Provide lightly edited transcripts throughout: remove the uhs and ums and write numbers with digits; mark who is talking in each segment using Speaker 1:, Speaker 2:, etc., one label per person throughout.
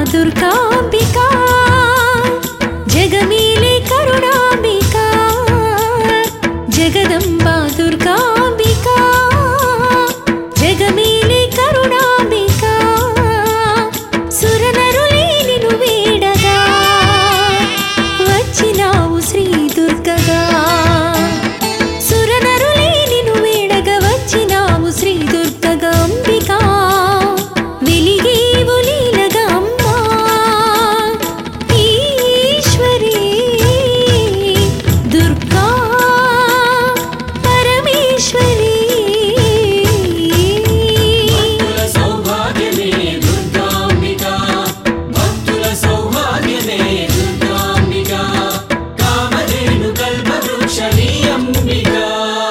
Speaker 1: దుర్గాంబికా జగమేలే కరుణాంబికా జగదంబా దుర్గాంబికా జగమేలే కరుణాంబికా సురనరులే నిన్ను వేడగా వచ్చినావు శ్రీ దుర్గగా సురనరులే నిన్ను వేడగా వచ్చినావు శ్రీ దుర్గగా అంబికా వెలిగేవు లీలగా అమ్మా ఈశ్వరీ దుర్గా పరమేశ్వరీ
Speaker 2: భక్తుల సౌభాగ్యమే దుర్గాంబికా భక్తుల సౌభాగ్యమే దుర్గాంబికా కామధేను కల్పవృక్షణీ అంబికా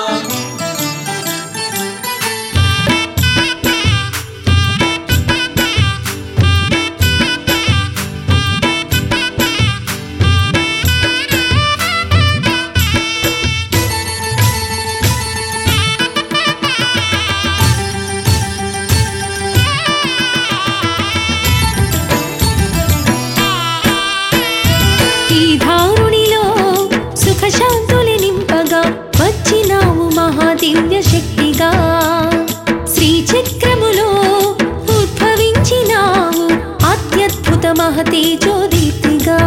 Speaker 1: ఈ ధారుణిలో సుఖశాంతులు నింపగా వచ్చినావు మహాదివ్య శక్తిగా శ్రీచక్రములో ఉద్భవించినావు అత్యద్భుత మహతేజోదీప్తిగా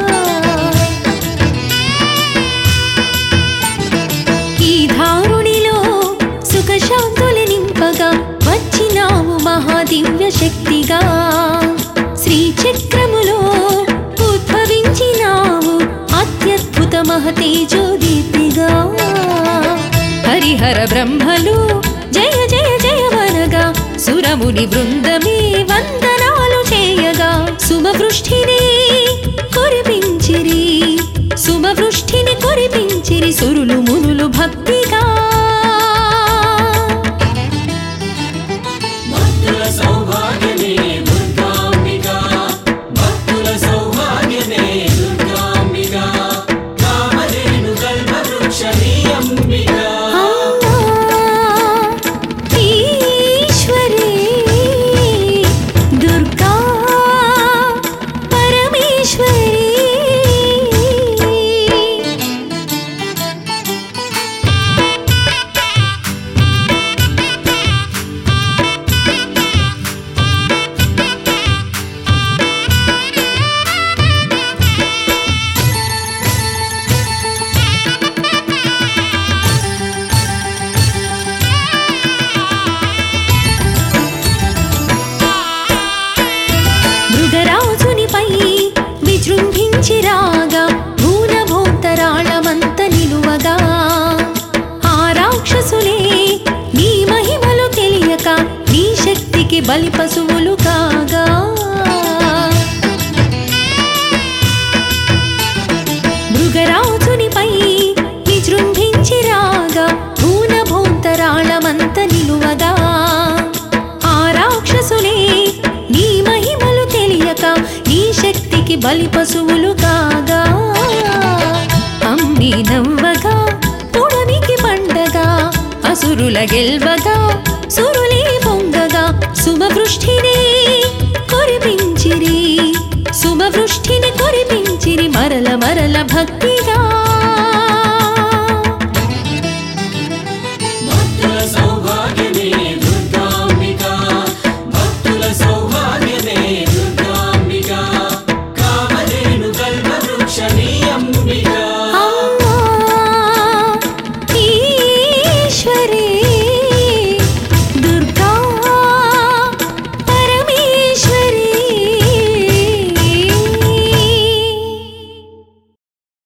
Speaker 1: ఈ ధారుణిలో సుఖశాంతులు నింపగా వచ్చినావు మహాదివ్య శక్తిగా శ్రీచక్రములో ఉద్భవించినావు అత్యద్భుత మహతేజోదీప్తిగా హరిహర బ్రహ్మలు జయ జయ జయవనగా సురముని బృందమే వందనాలు చేయగా సుమవృష్టిని కురిపించిరి సుమవృష్టిని కురిపించిరి సురులు మునులు భక్తిగా
Speaker 2: భక్తుల సౌభాగ్యమే దుర్గాంబికా భక్తుల సౌభాగ్యమే దుర్గాంబికా కామధేను కల్పవృక్షణీ అంబికా
Speaker 1: ఈశ్వరీ దుర్గా పరమేశ్వరీ మృగరాజునిపై విజృంభించిరాగా భూనభోంతరాళమంత నిలువగా ఆ రాక్షసులే నీ మహిమలు తెలియక నీ శక్తికి బలి పశువులు కాగా మృగరాజునిపై విజృంభించిరాగా భూనభోంతరాళమంత నిలువగా ఆ రాక్షసులే నీ మహిమలు తెలియక నీ శక్తికి బలి పశువులు కాగా అమ్మి నవ్వగా పుడమికి పండగా అసురుల గెల్వగా సురులే పొంగగా సుమవృష్టిని కురిపించిరి సుమవృష్టిని కురిపించిరి మరల మరల భక్తి